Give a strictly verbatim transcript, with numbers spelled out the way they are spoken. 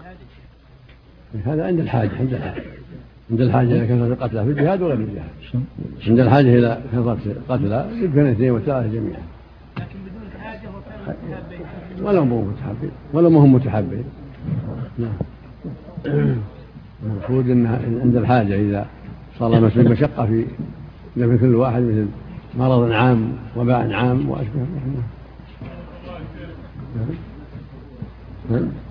هذا عند الحاجة عند الحاجة عند الحاجة إلى كثرة القتلى في الجهاد وغير الجهاد. عند الحاجة إلى كثرة القتلى يمكن اثنين وثلاثة جميعا. لكن بدون الحاجة وكانوا متحابين. ولا هم متحابين ولا ما هم متحابين. نعم. المفروض أن عند الحاجة إذا صار مسلم مشقة في مثل كل واحد مثل مرض عام وباء عام وأشبه.